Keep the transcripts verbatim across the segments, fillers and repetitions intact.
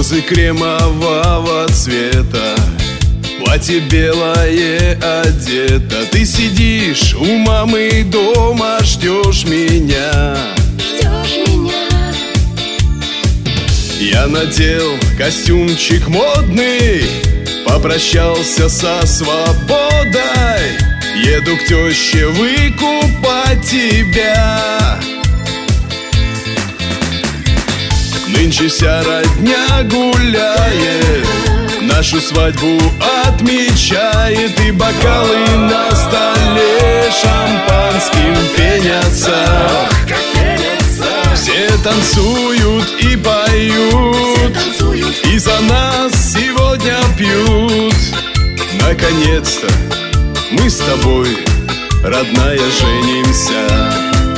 Розы кремового цвета, платье белое одето. Ты сидишь у мамы дома, ждешь меня. Ждешь меня. Я надел костюмчик модный, попрощался со свободой. Еду к теще выкупать тебя. Нынче вся родня гуляет, нашу свадьбу отмечает. И бокалы на столе шампанским пенятся. Все танцуют и поют, и за нас сегодня пьют. Наконец-то мы с тобой, родная, женимся.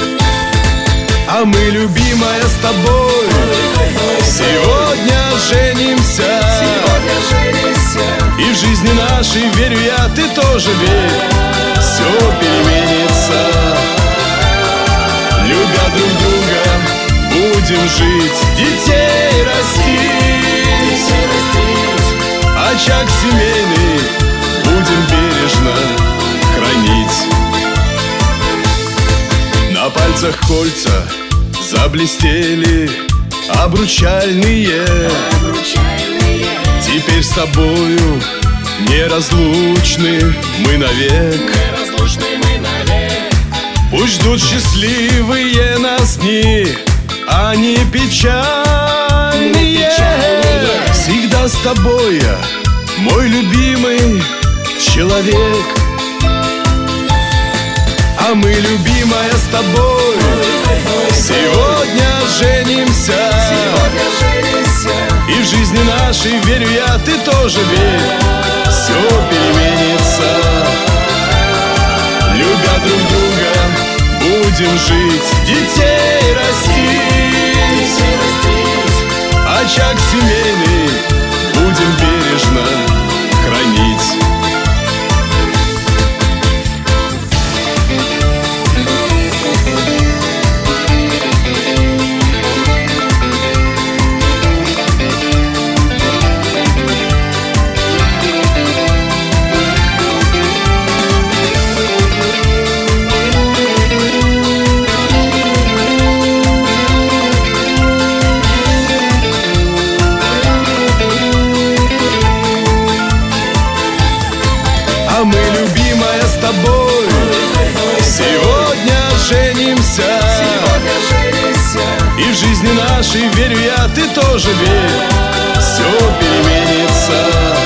А мы, любимая, с тобой сегодня женимся. И в жизни нашей, верю я, ты тоже верь, все переменится. Любя друг друга, будем жить, детей растить. Очаг семейный будем бережно хранить. На пальцах кольца заблестели обручальные. Теперь с тобою неразлучны мы навек. Пусть ждут счастливые нас дни, а не печальные. Всегда с тобой я, мой любимый человек. А мы, любимая, с тобой сегодня женимся. И в жизни нашей, верю я, ты тоже верь, все переменится. Любя друг друга, будем жить, детей растить. Очаг семейный будем бережно хранить. А мы, любимая, с тобой сегодня женимся. И в жизни нашей, верю я, ты тоже верь, все переменится.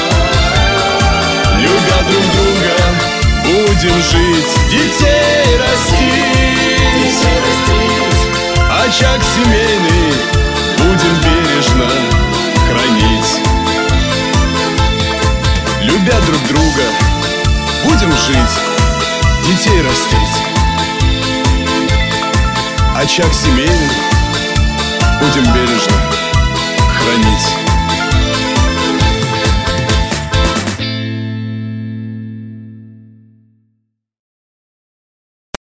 Любя друг друга, будем жить, детей растить. Очаг семейный будем бережно хранить. Любя друг друга, будем жить, детей растить. Очаг семейный будем бережно